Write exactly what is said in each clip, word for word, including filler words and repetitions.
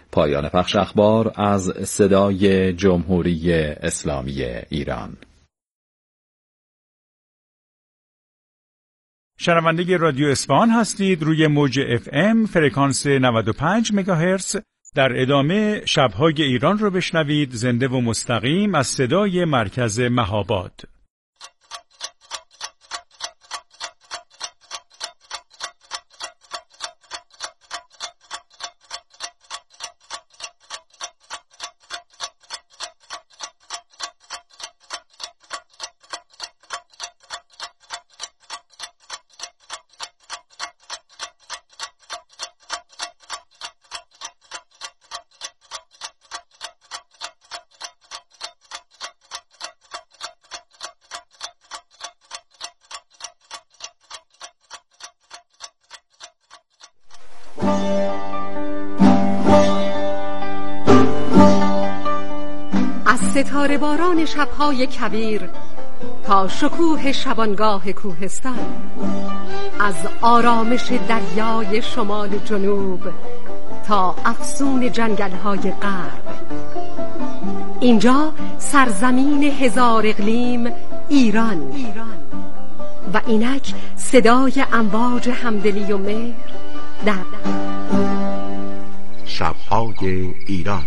پایان پخش اخبار از صدای جمهوری اسلامی ایران. شنونده رادیو اصفهان هستید. روی موج اف ام فرکانس نود و پنج مگاهرتز. در ادامه شب‌های ایران رو بشنوید، زنده و مستقیم از صدای مرکز مهاباد. از ستاره باران شب‌های کویر تا شکوه شبانگاه کوهستان، از آرامش دریای شمال و جنوب تا افسون جنگل‌های غرب، اینجا سرزمین هزار اقلیم ایران و اینک صدای امواج همدلی و مهر در شب‌های ایران.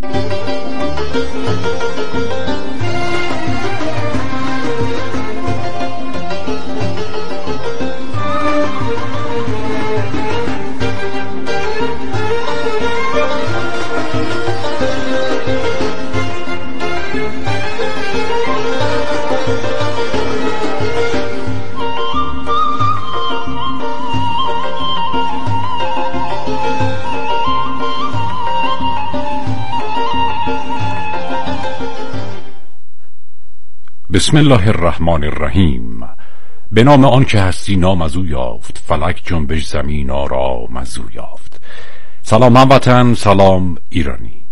بسم الله الرحمن الرحیم. به نام آن که هستی نام از او یافت، فلک جنبش زمین آرام از او یافت. سلام هموطن، سلام ایرانی.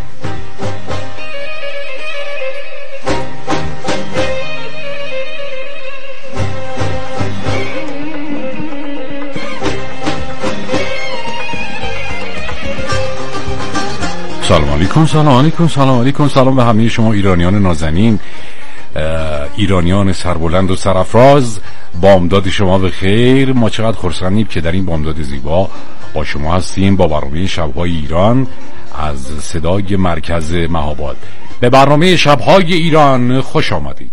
سلام علیکم، سلام علیکم، سلام علیکم، سلام به همه شما ایرانیان نازنین، ایرانیان سربلند و سرافراز. بامداد شما به خیر. ما چقدر خرسندیم که در این بامداد زیبا با شما هستیم با برنامه شب‌های ایران از صدای مرکز مهاباد. به برنامه شب‌های ایران خوش آمدید.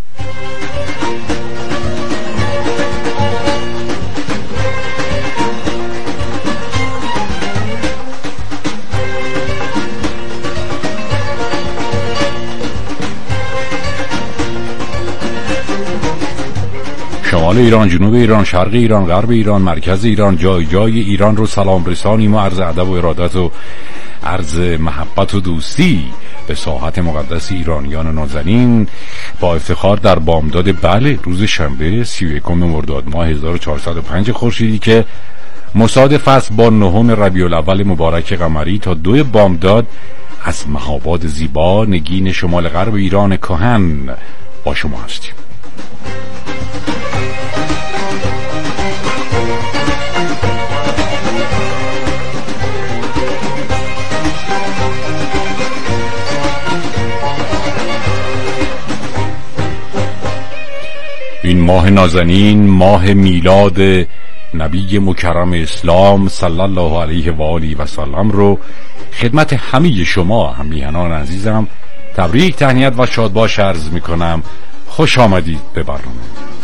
شمال ایران، جنوب ایران، شرق ایران، غرب ایران، مرکز ایران، جای جای ایران رو سلام رسانیم و عرض ادب و ارادت و عرض محبت و دوستی به ساحت مقدس ایرانیان نازنین. با افتخار در بامداد بله روز شنبه سی و یکم مرداد ماه هزار و چهارصد و پنج خورشیدی که مصادف است با نهم ربیع الاول مبارک قمری تا دو بامداد از مهاباد زیبا نگین شمال غرب ایران کهن با شما هستیم. این ماه نازنین، ماه میلاد نبی مکرم اسلام صلی الله علیه و آله و سلم رو خدمت همه شما همیهنان عزیزم تبریک، تهنیت و شادباش عرض میکنم. خوش آمدید به برنامه.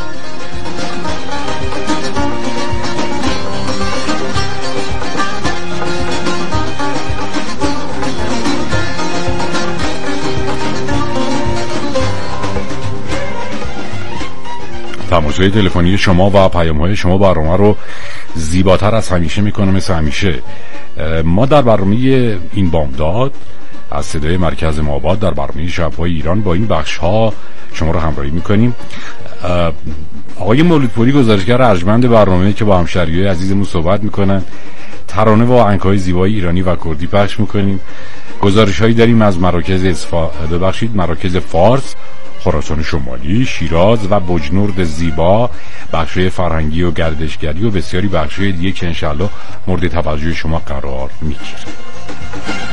تماس‌های تلفنی شما و پیام‌های شما برنامه رو زیباتر از همیشه میکنه. مثل همیشه ما در برنامه این بامداد از صدای مرکز مهاباد در برنامه شب‌های ایران با این بخش‌ها شما رو همراهی میکنیم. آقای مولودپوری گزارشگر ارجمند برنامه که با همشهریای عزیزمون صحبت میکنن، ترانه و آهنگ‌های زیبای ایرانی و کردی پخش میکنیم. گزارش‌هایی داریم از مراکز اصفا... ببخشید مراکز فارس، خراسان شمالی، شیراز و بجنورد زیبا، بخش‌های فرهنگی و گردشگری و بسیاری بخش‌های دیگه که انشالله مورد توجه شما قرار میگیره.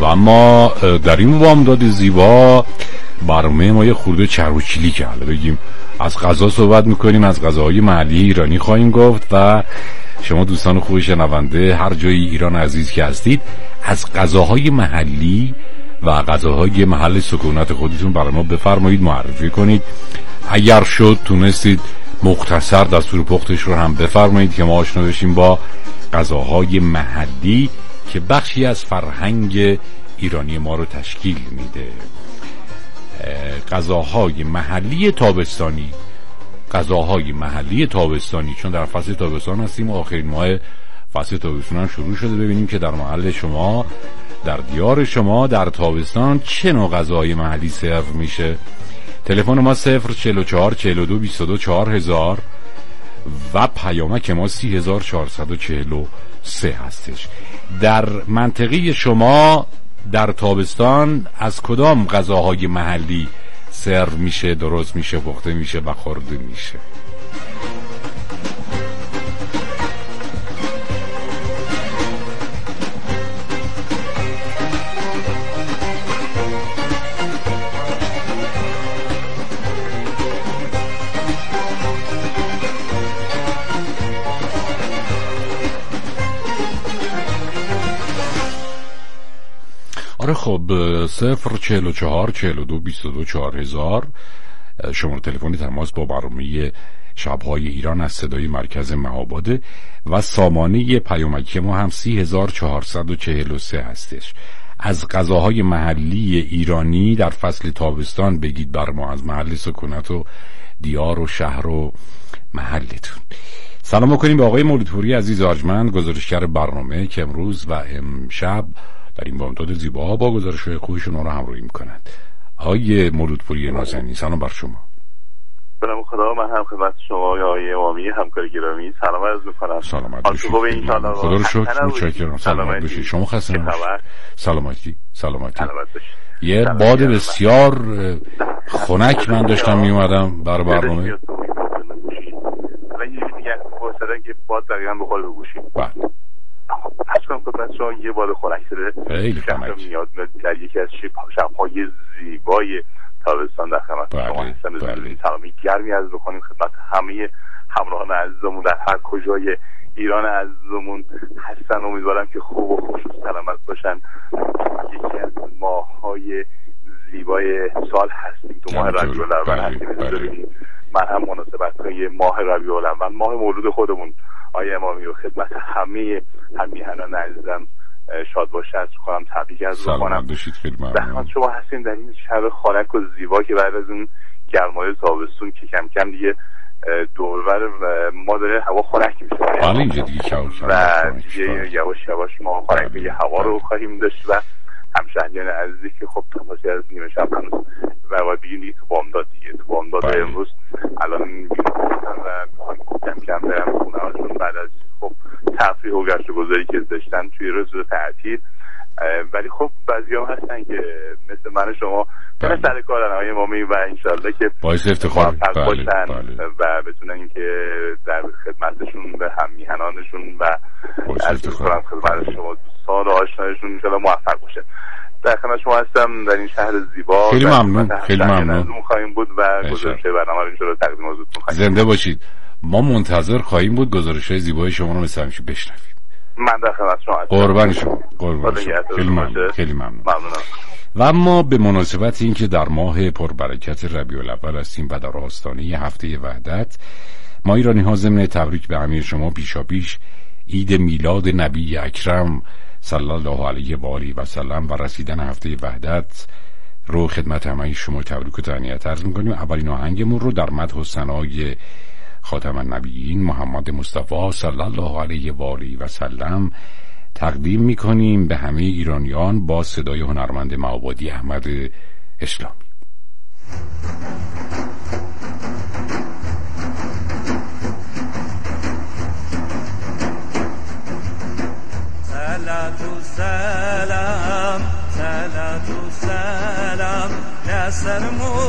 و اما در این بامداد زیبا برنامه ما یه خورده چروکیلی که حالا بگیم از غذا صحبت میکنیم، از غذاهای محلی ایرانی خواهیم گفت و شما دوستان خوب شنونده هر جای ایران عزیز که هستید از غذاهای محلی و غذاهای محل سکونت خودتون برای ما بفرمایید، معرفی کنید. اگر شد تونستید مختصر دستور پختش رو هم بفرمایید که ما آشنا بشیم با غذاهای محلی که بخشی از فرهنگ ایرانی ما رو تشکیل میده. غذاهای محلی تابستانی، غذاهای محلی تابستانی، چون در فصل تابستان هستیم و آخرین ماه فصل تابستان هم شروع شده. ببینیم که در محل شما، در دیار شما در تابستان چه نوع غذاهای محلی سرو میشه. تلفن ما صفر چهل و چهار چهل و دو بیست و دو چهار هزار و پیامک ما سی هزار چهارصد و چهل و سه هستش. در منطقه شما در تابستان از کدام غذاهای محلی سرو میشه، درست میشه، پخته میشه و خورده میشه؟ آره خب صفر چهل و چهار چهل و دو بیست و دو چهار هزار شماره تلفن تماس با برنامه شب‌های ایران از صدای مرکز مهاباده و سامانه پیامکی ما هم سی هزار چهارصد و چهل و سه هستش. از غذاهای محلی ایرانی در فصل تابستان بگید بر ما، از محل سکونت و دیار و شهر و محلتون. سلام می‌کنیم به آقای مولودپوری عزیز ارجمند، گزارشگر برنامه که امروز و امشب در این بامداد زیبا با گزارش‌های خوبشون رو همراهی می‌کنند. آقای مولودپوری نازنین، سلام بر شما. سلام خدا، من هم خدمت شما آقای امامی همکار گرامی سلام عرض می‌کنم. سلامت باشید. خوبه ان شاء الله. خدا رو شکر، متشکرم. سلامت باشید. شما خسته نباشید. سلامتی، سلامتی. یه باد بسیار خنک من داشتم میومدم برای برنامه. الان یه دیگه واسه که باد دقیقاً بخوره به گوشی. بله. پس کنم خدمت شما یه باد خنک شده. خیلی خنک. میاد در یکی از شب‌های زیبای تابستان در خدمت شما هستم. سلامی گرمی از بخونیم خدمت همه همراهان عزیزمون در هر کجای ایران عزیزمون هستن. امیدوارم که خوب و خوش و سلامت باشن. یکی از ماه‌های زیبای سال هستیم، تو ماه ربیع الاول هستیم. من هم مناسبت های ماه ربیع الاول، ماه مولود خودمون آیه امامی رو خدمت همه همیهنان عزیزم شاد باشه از کنم، تبریک از بکنم. زحمت شما هستین در این شب خنک و زیبا که بعد از اون گرمای تابستون که کم کم دیگه دورور ما داره هوا خنک میشه. حالا اینجا دیگه و دیگه یواش یواش ما خنک دیگه هوا رو خواهیم داشت و همشهریان عزیزی که خب تماسی از نیمه شب هنوز و باید بگیم دیگه تو بامداد دیگه تو بامداد امروز الان میگم و میخوایم کم کم برم خونه هاشون بعد از خب تفریح و گشت و گذاری که داشتن توی روز تعطیل. ولی خب بعضی هم هستن که مثل من شما به سر کارن آقای امامی و انشالله که باعث افتخار باشن و بتونن که در خدمتشون به هم میهنانشون و از کنم خدمت شما دوستان و آشنایشون انشالله موفق باشه. در خدمت شما هستم در این شهر زیبا. خیلی ممنون، خیلی ممنون. خواهیم بود و گزارش برنامه رو انشالله تقدیم حضورتون خواهیم. زنده باشید. ما منتظر خواهیم بود گزارش‌های زیبای شما رو مثل همیشه بشنویم. من در خدمت شما هستم. قربان شما، قربان شما. خیلی ممنون، خیلی ممنون. ممنونم. و اما به مناسبت اینکه در ماه پربرکت ربیع الاول هستیم و در آستانه هفته وحدت، ما ایرانی ها ضمن تبریک به همه شما پیشاپیش عید میلاد نبی اکرم صلی الله علیه و آله و سلم و رسیدن هفته وحدت رو خدمت همه شما تبریک و تهنیت عرض می‌کنیم. اولین آهنگمون رو در مدح و ثنای خاتم النبیین محمد مصطفی صلی الله علیه و آله و سلم تقدیم می‌کنیم به همه ایرانیان با صدای هنرمند مهابادی احمد اسلامی. صلات و سلام صلات و سلام نصر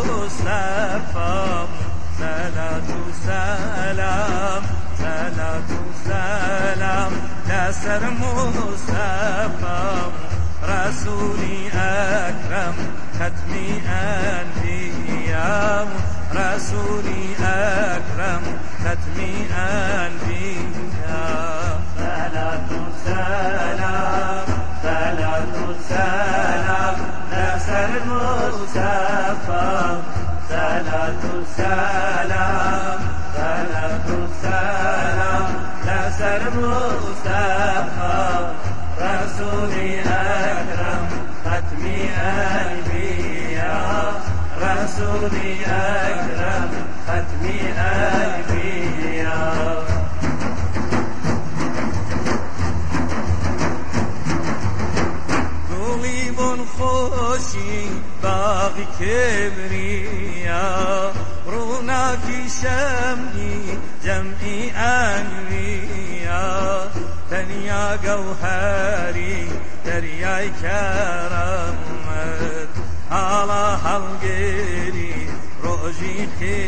مصطفی صلات و سلام صلات و سلام نصر مصطفی رسولی اکرم ختمی انبیا رسولی اکرم ختمی انبیا صلات و سلام صلات و سلام نصر مصطفی صلات و سلام صلات و سلام نصر مصطفی رسولی اکرم ختمی انبیا رسولی اکرم ختمی انبیا گلی بن خوشی باغی کبریا رونقی شمعی جمعی انبیا دنیا گوهری دریای کرامت حالا حلگری روزی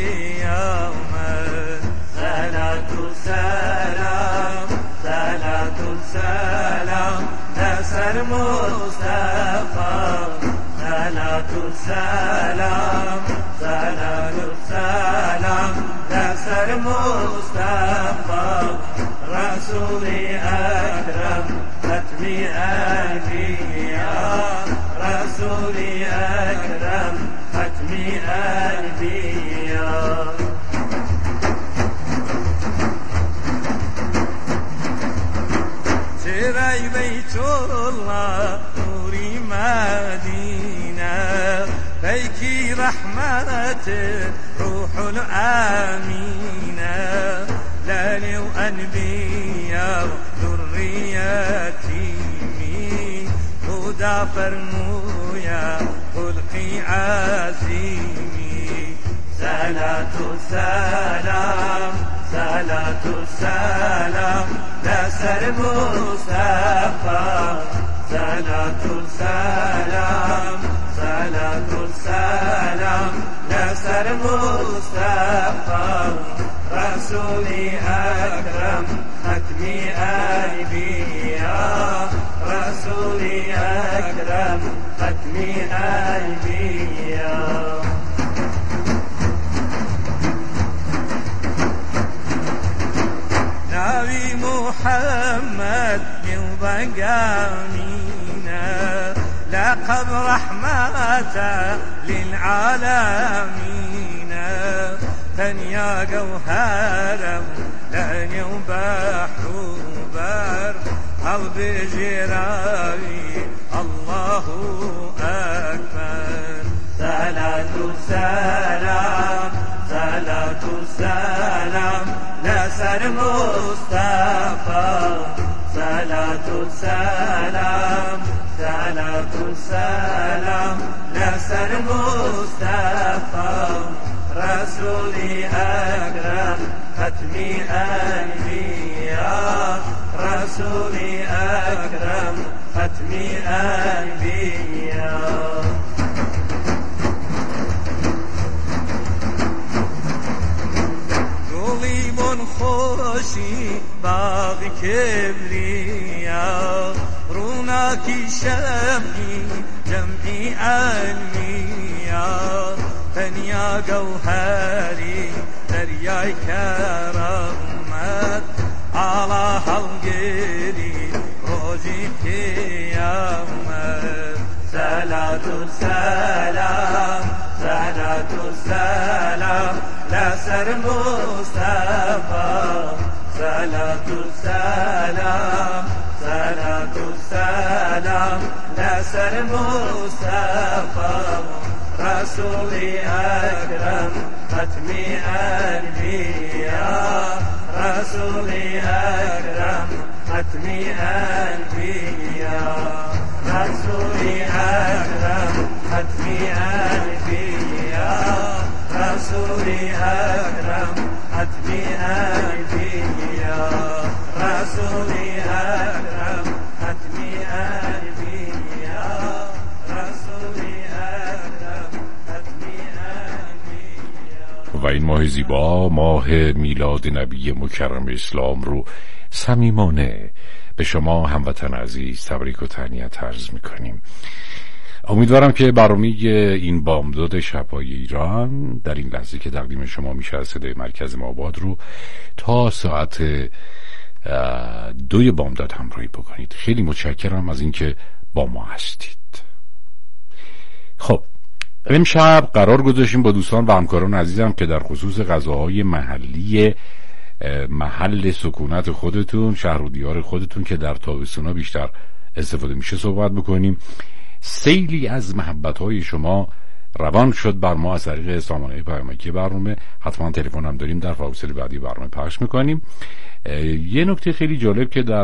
قیامت صلات و سلام صلات و سلام نصر مصطفی صلات و سلام صلات و سلام نصر مصطفی رسولی اکرم ختمی انبیا رسولی اکرم ختمی انبیا چرای بیت الله نوری مدینه پیکی رحمت روح الامینه لالي وأنبياء ذريتي هدى فرمويا خلقي عزيمي صلاة السلام صلاة السلام نصر مصطفى صلاة السلام صلاة السلام نصر مصطفى رسولی اکرم ختمی انبیا رسولی اکرم ختمی انبیا نبی محمد یوبنگامینه لقب رحمتا للعالمین تنيا جوهرم لاني وبحر وبر قلب جراوي الله أكبر صلاة السلام صلاة السلام نصر مصطفى صلاة السلام صلاة السلام نصر مصطفى رسولی اکرم ختمی انبیا رسولی اکرم ختمی انبیا گلی بن خوشی باغ کبریا رونقی شمعی جمعی انبیا دنیا گوهری دریای کرامت علا حلگری روزی قیامت صلات و سلام صلات و سلام نصر مصطفی صلات و سلام صلات و سلام نصر مصطفی رسولی اکرم ختمی انبیا رسولی اکرم ختمی انبیا رسولی اکرم ختمی انبیا رسولی اکرم ختمی انبیا رسولی اکرم ختمی انبیا رسولی و این ماه زیبا، ماه میلاد نبی مکرم اسلام رو صمیمانه به شما هموطن عزیز تبریک و تهنیت عرض میکنیم. امیدوارم که برنامه این بامداد شب‌های ایران در این لحظه که تقدیم شما میشه از صدای مرکز ماباد رو تا ساعت دوی بامداد همراهی بکنید. خیلی متشکرم از اینکه با ما هستید. خب امشب قرار گذاشتیم با دوستان و همکاران عزیزم که در خصوص غذاهای محلی محل سکونت خودتون، شهر و دیار خودتون که در تابستونا بیشتر استفاده میشه صحبت بکنیم. سیلی از محبت‌های شما روان شد بر ما از طریق سامانه پیامکی برنامه. حتما تلفن هم داریم، در فاصله بعدی برنامه پخش میکنیم. یه نکته خیلی جالب که در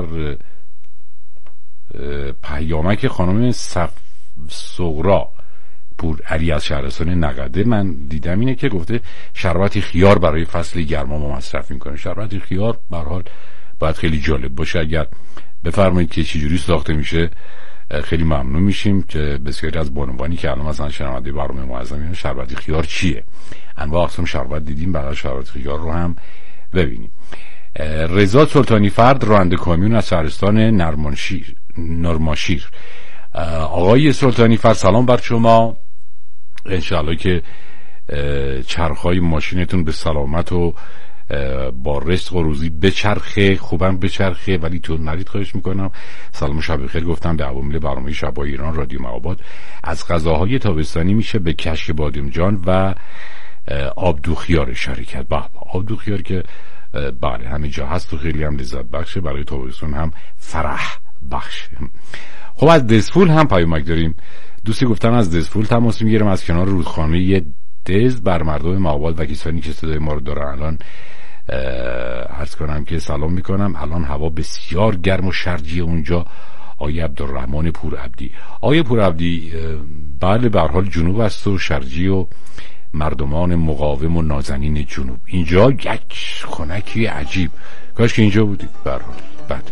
پیامک خانم صف صغرا پور علی از شهرستان نقده من دیدم اینه که گفته شربت خیار برای فصل گرما ما مصرف میکنه. شربت خیار به هر حال باید خیلی جالب باشه. اگر بفرمایید که چجوری ساخته میشه خیلی ممنون میشیم که بسیاری از بانوانی که الان مثلا شنونده برنامه معظم اینا شربت خیار چیه، انواع اقسام شربت دیدیم، برای شربت خیار رو هم ببینیم. رضا سلطانی فرد راننده کامیون از شهرستان نرمانشیر نرماشیر. آقای سلطانی فرد سلام بر شما، انشاءالله که چرخهای ماشینتون به سلامت و با رزق و روزی بچرخه، خوبم بچرخه ولی تو نرید. خواهش میکنم. سلام و شب بخیر گفتم به عوامل برنامه شب‌های ایران رادیو ماباد. از غذاهای تابستانی میشه به کشک بادمجان و آبدو خیار اشاره کرد. به آبدو خیار که بله همه جا هست و خیلی هم لذت بخشه، برای تابستون هم فرح بخشه. خب از دزفول هم پیامک داریم. دوستی گفتن از دزفول تماس میگیرم، از کنار رودخانه دز بر مردم ماباد و کسانی که صدای ما رو دارن الان عرض کنم که سلام میکنم. الان هوا بسیار گرم و شرجی اونجا. آیه عبدالرحمن پورعبدی. آیه پورعبدی بله به هر حال جنوب است و شرجی و مردمان مقاوم و نازنین جنوب. اینجا یک خنکی عجیب، کاش که اینجا بودید. به هر حال بله.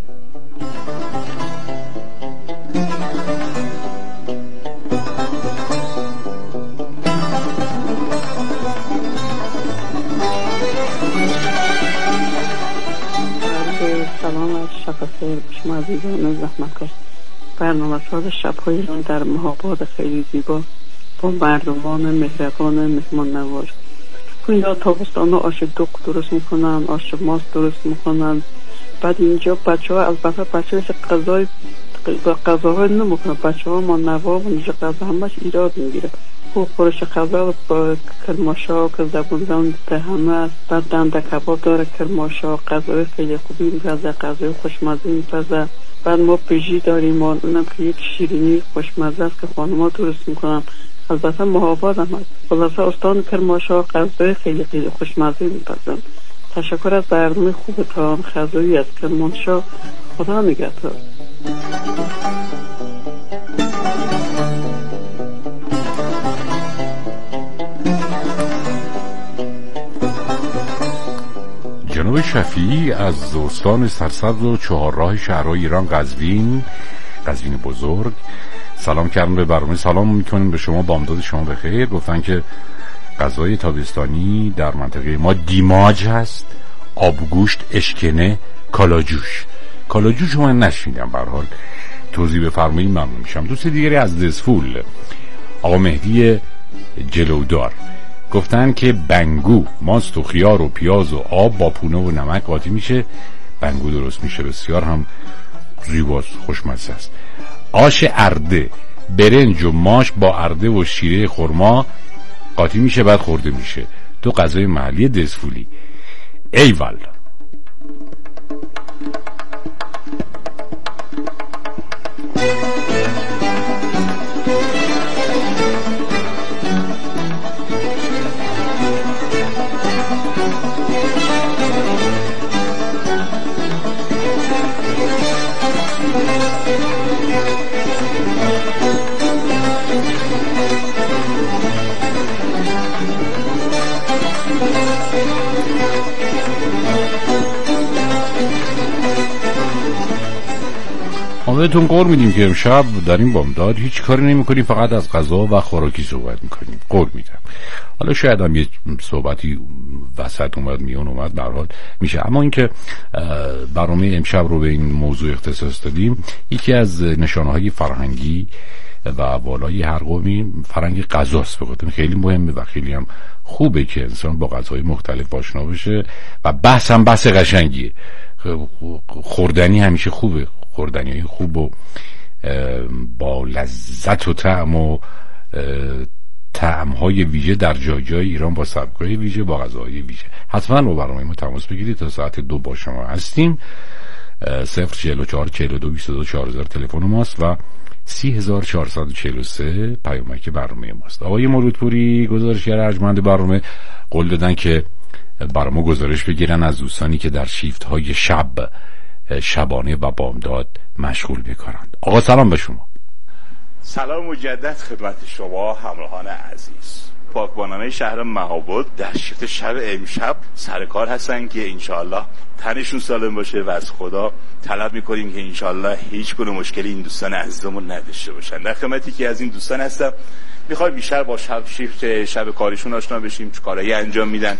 سلام از شب خیر شما عزیزان زحمتکش. برنامه ساز شب‌های ایران در مهاباد خیلی زیبا با مردمان مهربان مهمان نواز. اینجا تابستانا آش دوغ درست میکنن، آش ماست درست میکنن. بعد اینجا بچه ها البته بچه ها غذای غذاهای نمیکنن، بچه ها ما نواب اینجا غذا همش ایراد میگیره. خوب خورش غذا با کرماشا که زبون زبون ده همه است. بعد دنده کباب داره، کرماشا، غذای خیلی خوبی میپزه، غذای خوشمزه میپزه. بعد ما پیجی داریم، ما اونم که یک شیرینی خوشمزه است که خانما درست میکنن. البته مهاباد هم هست. خلاصه استان کرماشا غذای خیلی خیلی خوشمزه میپزن. تشکر از برنامه خوبتان. خزایی از کرمانشاه. خدا نگهدار. جناب شفیعی از استان سرسبز و چهارراه شهرهای ایران قزوین قزوین بزرگ سلام کردن به برنامه. سلام میکنیم به شما، بامداد شما بخیر. گفتن که غذای تابستانی در منطقه ما دیماج هست، آبگوشت، اشکنه، کالاجوش. کالاجوش رو من نشنیدم، به هر حال توضیح بفرمایید ممنون میشم. دوست دیگری از دزفول آقا مهدی جلودار گفتن که بنگو ماست و خیار و پیاز و آب با پونه و نمک قاطی میشه، بنگو درست میشه. بسیار هم زیباست، خوشمزه است. آش ارده، برنج و ماش با ارده و شیره خرما قاطی میشه بعد خورده میشه. تو غذای محلی دزفولی. ایول. بهتون قول میدیم که امشب در این بامداد هیچ کاری نمی کنیم، فقط از غذا و خوراکی صحبت میکنیم. قول میدم. حالا شاید هم یه صحبتی وسط اومد میون اومد به هر حال میشه. اما اینکه برنامه امشب رو به این موضوع اختصاص دادیم، یکی از نشانه‌های فرهنگی و والای هر قومی فرهنگ غذاست. بخاطر خیلی مهمه و خیلی هم خوبه که انسان با غذاهای مختلف آشنا بشه و بحث هم بحث قشنگیه. خوردنی همیشه خوبه، خوردنی خوب و با لذت و طعم و طعم‌های ویژه در جای جای ایران، با سبک‌های ویژه، با غذاهای ویژه. حتما با برنامه ما تماس بگیرید. تا ساعت دو با شما هستیم. صفر چهل و چهار چهل و دو بیست و دو چهار هزار تلفن ماست و سی هزار چهارصد و چهل و سه پیامک برنامه ماست. آقای مرودپوری گزارشگر ارجمند برنامه قول دادن که برنامه گزارش بگیرن از دوستانی که در شیفت‌های شب، شبانه و بامداد مشغول می‌کنند. آقا سلام به شما. سلام مجدد خدمت شما همراهان عزیز. پاکبانانه شهر مهاباد در شیفت شب امشب سر کار هستن که انشاءالله تنشون سالم باشه و از خدا طلب میکنیم که انشاءالله هیچ گونه مشکلی این دوستان عزیزمون نداشته باشن. در خدمتی که از این دوستان هستم، میخوایم بیشتر با شب شیفت شب کاریشون آشنا بشیم، چه کارهایی انجام میدن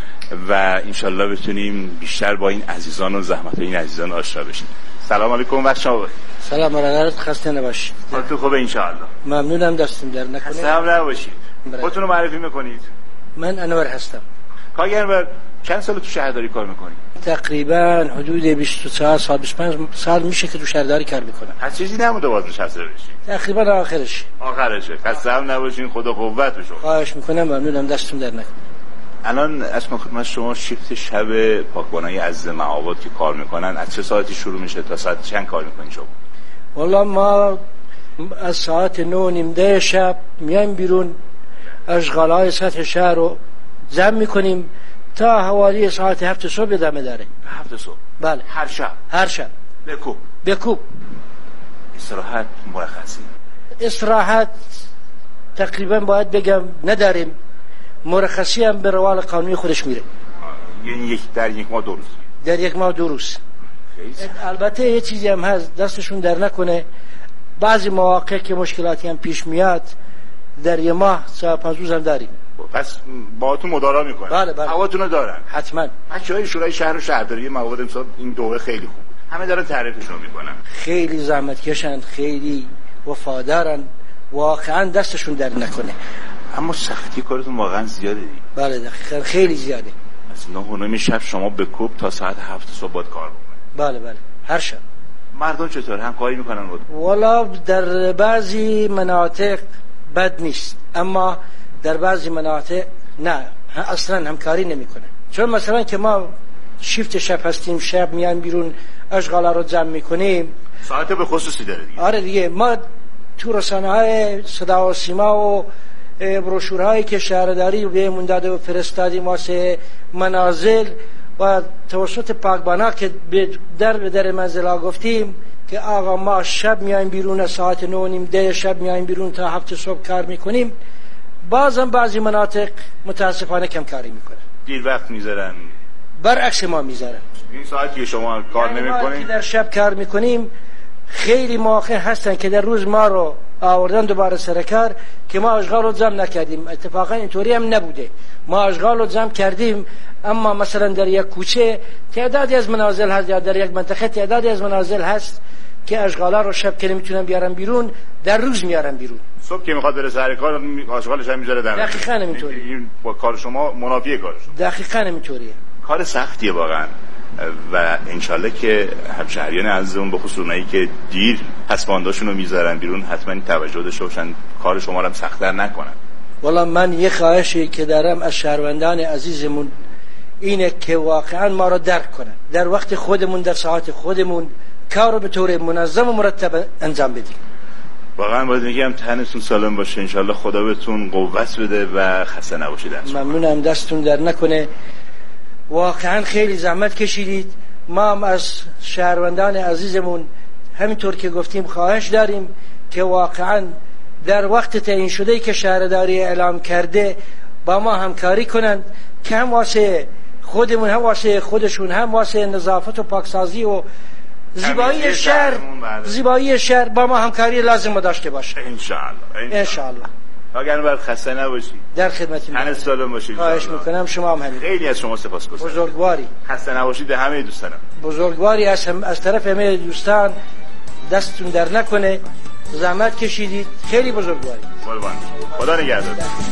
و انشاءالله بتونیم بیشتر با این عزیزان و زحمت این عزیزان آشنا بشیم. سلام علیکم، وقت شما بخیر. سلام علیکم، خسته نباشید. حالتون خوبه انشاءالله؟ ممنونم، دستتون در نکنه. خسته هم نباشید. خودتون رو معرفی میکنید؟ من انور هستم. کاگی انور، چند سال تو شهرداری کار میکنید؟ تقریبا حدود بیست و چهار سال، بیست و پنج سال میشه که تو شهرداری کار میکنم. هیچ چیزی نمونده باز نشسته بشید؟ تقریبا آخرش. آخرشه. خسته هم نباشین، خدا قوت بشه. خواهش میکنم، ممنونم، دستتون در نکنه. الان از خدمت شما شیفت شب پاکبانای عزیز مهاباد که کار میکنن از چه ساعتی شروع میشه تا ساعت چند کار میکنین شما؟ والله ما از ساعت نه نیم ده شب میایم بیرون، اشغالای سطح شهر رو جمع میکنیم تا حوالی ساعت هفت صبح ادامه داره. هفت صبح؟ بله. هر شب؟ هر شب. بکوب؟ بکوب. استراحت مرخصی؟ استراحت تقریبا باید بگم نداریم، مرخصی هم به روال قانونی خودش میره. یعنی یک در یک ماه دو روز؟ در یک ماه دو روز. البته یه چیزی هم هست، دستشون در نکنه، بعضی مواقع که مشکلاتی هم پیش میاد در یه ماه سه پنج روز هم داریم. پس باهاتون مدارا میکنن؟ بله بله. هواتون رو دارن؟ حتما. بچه‌های شورای شهر و شهرداری مواد امسال این دوره خیلی خوب، همه دارن تعریفشون میکنن. خیلی زحمت کشن، خیلی وفادارن، واقعا دستشون در نکنه. اما سختی کارتون واقعا زیاده دی. بله دقیقاً خیلی زیاده. از نه و نیم شب شما به کوب تا ساعت هفت صبح باید کار بکنید؟ بله بله، هر شب. مردم چطور همکاری میکنن بود؟ والا در بعضی مناطق بد نیست، اما در بعضی مناطق نه، اصلا همکاری نمیکنه. چون مثلا که ما شیفت شب هستیم، شب میان بیرون اشغالا رو جمع میکنیم، ساعت به خصوصی داره دیگه. آره دیگه، ما تو رسانه‌های صدا و سیما و بروشورهایی که شهرداری بهمون داده و فرستادیم واسه منازل و توسط پاکبانا که در به در منزل گفتیم که آقا ما شب میایم بیرون، ساعت نه و نیم ده شب میایم بیرون تا هفت صبح کار میکنیم. بازم بعضی مناطق متاسفانه کم کاری میکنن، دیر وقت میذارن، برعکس ما میذارن. این ساعتی که شما کار یعنی نمیکنین؟ ما که در شب کار میکنیم خیلی مواقع هستن که در روز ما رو آوردن دوباره سر کار که ما اشغال رو جمع نکردیم. اتفاقا اینطوری هم نبوده، ما اشغال رو جمع کردیم، اما مثلا در یک کوچه تعدادی از منازل هست یا در یک منطقه تعدادی از منازل هست که اشغالا رو شب که نمیتونن بیارن بیرون، در روز میارن بیرون. صبح که میخواد بره سر کار اشغالش هم میذاره در. دقیقاً همینطوریه. این با کار شما منافیه کار شما. دقیقاً همینطوریه. کار سختیه واقعا و انشالله که همشهریان عزیزمون به خصوص اونایی که دیر پسمانداشون رو میذارن بیرون حتما توجه داشته باشن کار شما رو هم سخت‌تر نکنن. والا من یه خواهشی که دارم از شهروندان عزیزمون اینه که واقعا ما رو درک کنن، در وقت خودمون، در ساعت خودمون کار رو به طور منظم و مرتب انجام بدیم. واقعا باید میگم تنتون سالم باشه، انشالله خدا بهتون قوت بده و خسته نباشید. ممنونم، دستتون در نکنه. واقعا خیلی زحمت کشیدید. ما هم از شهروندان عزیزمون همینطور که گفتیم خواهش داریم که واقعا در وقت تعیین شده که شهرداری اعلام کرده با ما همکاری کنند که هم واسه خودمون، هم واسه خودشون، هم واسه نظافت و پاکسازی و زیبایی شهر، زیبایی شهر با ما همکاری لازم داشته باشه. انشاءالله. انشاءالله. ناگهان بر خسته نباشی. در خدمتتون. هر سالم باشید. خواهش میکنم. شما هم همین. خیلی از شما سپاسگزارم. بزرگواری. خسته نباشید به همه دوستانم. بزرگواری از هم از طرف همه دوستان، دستتون در نکنه، زحمت کشیدید، خیلی بزرگواری. قربان. خدا نگهدار.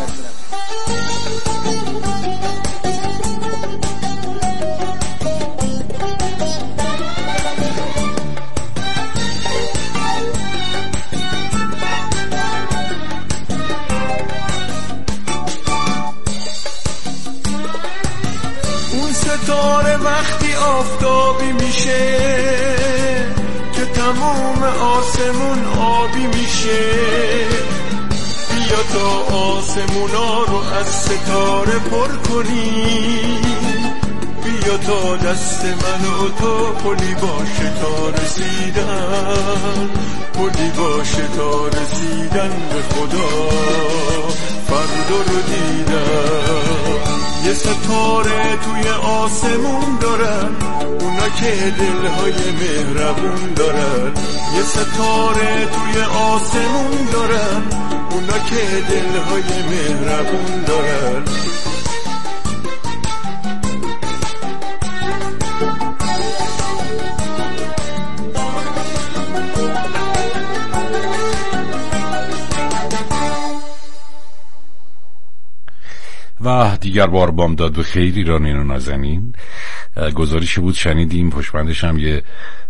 ستاره وقتی آفتابی میشه که تمام آسمون آبی میشه، بیا تا آسمونا رو از ستاره پر کنی، بیا تا دست من و تو پلی باشه تا رسیدن، پلی باشه تا رسیدن به خدا، فردا رو دیدن. یه ستاره توی آسمون دارن اونا که دلهای مهربون دارن، یه ستاره توی آسمون دارن اونا که دلهای مهربون دارن. و دیگر بار بامداد به خیر ایرانیان و نازنین. گزارشی بود شنیدیم، پشتبندش هم یه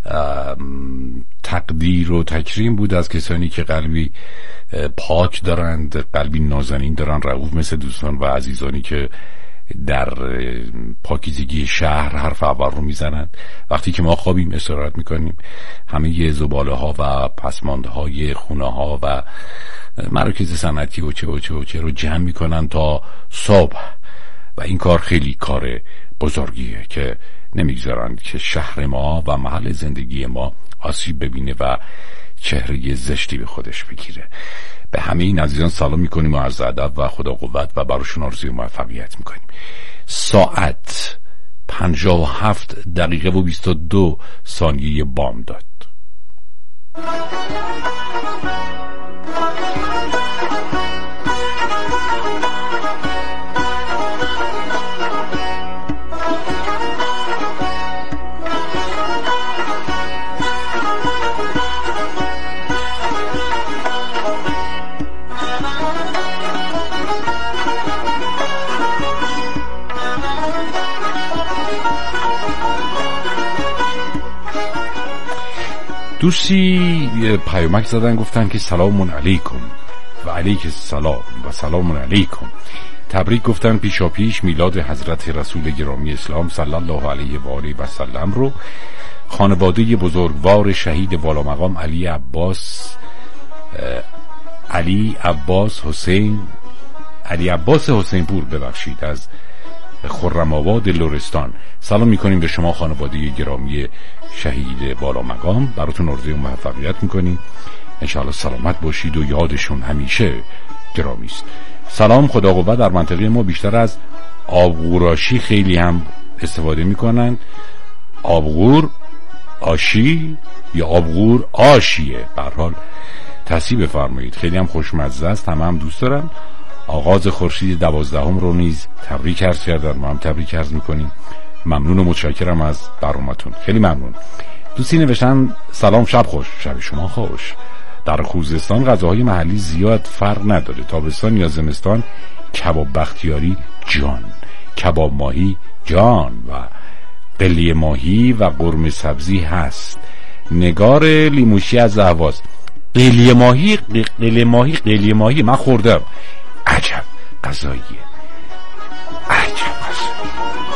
تقدیر و تکریم بود از کسانی که قلبی پاک دارند، قلبی نازنین دارن، رؤوف مثل دوستان و عزیزانی که در پاکیزگی شهر حرف اول رو میزنند. وقتی که ما خوابیم استراحت میکنیم، همه زباله ها و پسمانده های خونه ها و مراکز صنعتی و چه و چه و چه رو جمع میکنن تا صبح، و این کار خیلی کار بزرگیه که نمیگذارن که شهر ما و محل زندگی ما آسیب ببینه و چهره زشتی به خودش بگیره. به همه این عزیزان سلام میکنیم و عرض ادب و خدا قوت و براشون آرزوی موفقیت میکنیم. ساعت پنجاه و هفت دقیقه و بیست و دو ثانیه بامداد. دوستی پیامک زدن گفتن که سلام علیکم و علیک السلام و سلام علیکم. تبریک گفتن پیشا پیش میلاد حضرت رسول گرامی اسلام صلی الله علیه و آله و سلم رو خانواده بزرگوار شهید والا مقام علی عباس علی عباس حسین علی عباس حسین پور ببخشید از خرم آباد لرستان. سلام میکنیم به شما خانواده گرامی شهید والا مقام، براتون آرزوی موفقیت میکنیم، انشاءالله سلامت باشید و یادشون همیشه گرامی است. سلام، خدا قوت. در منطقه ما بیشتر از آبغوراشی خیلی هم استفاده میکنن. آبغور آشی یا آبغور آشیه، به هر حال تصحیح بفرمایید. خیلی هم خوشمزه است، همه هم دوست دارن. آغاز خورشید دوازدهم رو نیز تبریک عرض کردن، ما هم تبریک عرض میکنیم. ممنون و متشکرم از برنامه‌تون، خیلی ممنون. دوستی نوشتن سلام، شب خوش. شب شما خوش. در خوزستان غذاهای محلی زیاد فرق نداره، تابستان یا زمستان کباب بختیاری جان، کباب ماهی جان و قلیه ماهی و قرمه سبزی هست. نگار لیموشی از اهواز، قلیه ماهی قلیه ماهی قلیه ماهی من خوردم، عجب غذاییه، عجب غذاییه.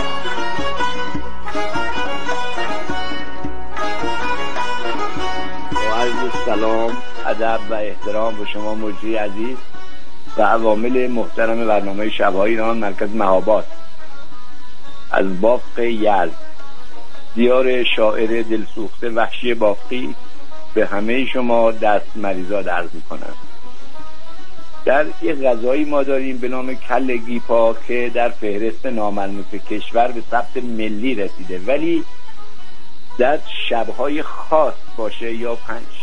سلام، ادب و احترام به شما مجری عزیز و عوامل محترم برنامه شب‌های ایران مرکز مهاباد از بافق یزد، دیار شاعر دلسوخته وحشی بافقی، به همه شما دست مریزاد عرض میکنم. در یک غذایی ما داریم به نام کله گیپا که در فهرست ناملموس کشور به ثبت ملی رسیده، ولی در شب‌های خاص باشه یا پنج